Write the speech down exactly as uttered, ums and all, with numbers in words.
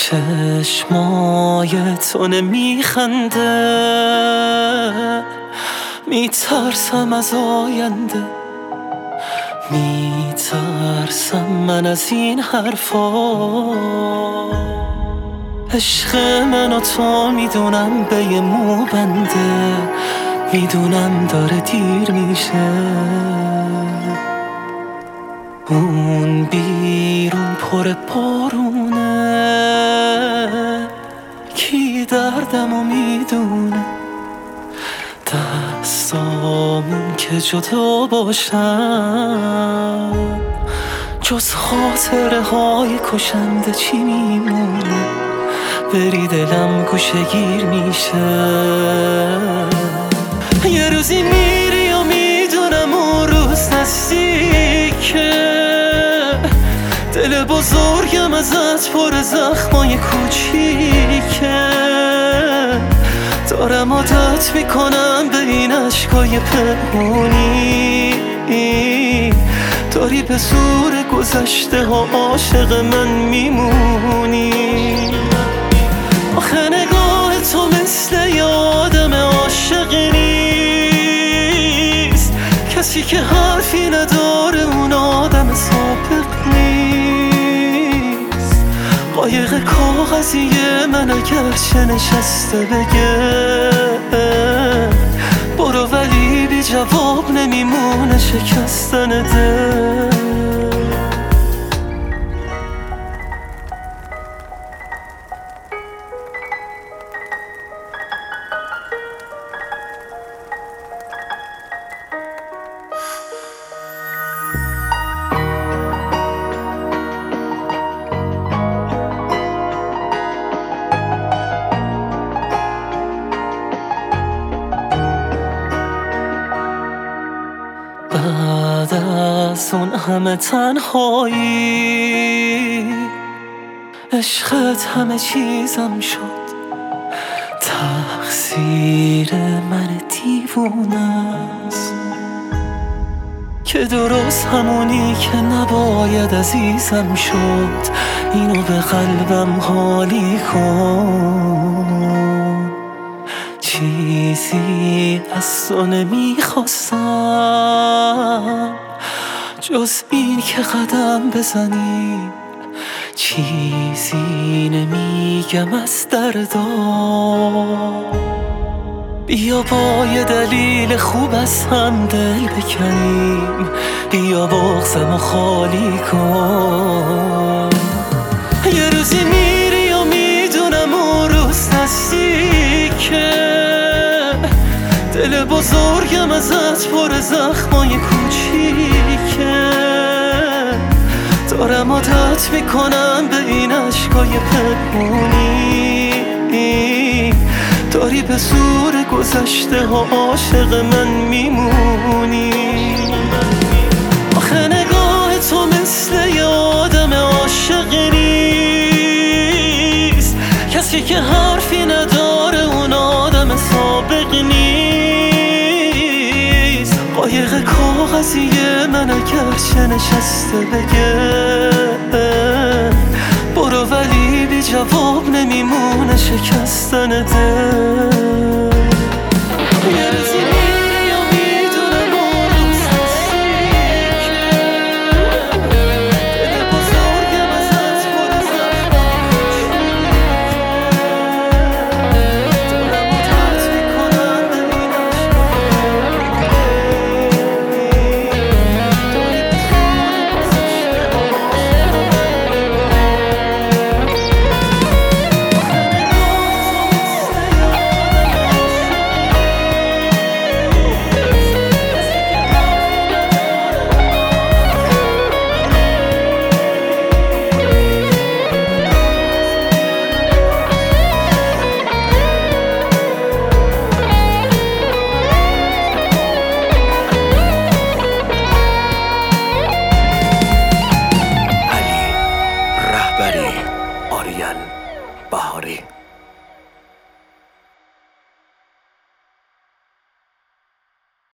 چشمای تو نمیخنده، میترسم از آینده، میترسم من از این حرفا. عشق من و تو میدونم به یه مو بنده، میدونم داره دیر میشه. اون بیرون پر بارونه، کی دردمو میدونه. دستامون که جدا باشن، جز خاطره های کشنده چی میمونه؟ بری دلم گوشه گیر میشه. یه روزی میری و میدونم اون روز نزدیکه، دل بزرگم ازت پر زخمای کوچیکه. دارم عادت میکنم به این عشقای پنهونی، داری به زور گذشته ها عاشق من میمونی. آخه نگاه تو مثل یه آدم عاشق نیست، کسی که حرفی نداره اون آدم سابق نیست. قایق کاغذیه من اگرچه نشسته بگه برو، ولی بی جواب نمیمونه شکستن دل. بعد از اون همه تنهایی، عشقت همه چیزم شد. تقصیر من دیوونه است که درست همونی که نباید عزیزم شد. اینو به قلبم حالی کن، چیزی از تو نمیخواستم جز این که قدم بزنی. چیزی نمیگم از دردا، بیا با یه دلیل خوب از هم دل بکنیم. بیا بغضمو خالی کن. یه روزی میری و میدونم اون روز نزدیکه، دل بزرگم ازت پر زخمای کوچیکه. دارم عادت میکنم به این عشقای پنهونی، داری به زور گذشته ها عاشق من میمونی. آخه نگاه تو مثل یه آدم عاشق نیست، کسی که حرفی نداره اون آدم سابق نیست. قایق کاغذیه من اگرچه نشسته بگه برو، ولی بی جواب نمیمونه شکستن دل. آریان بهاری.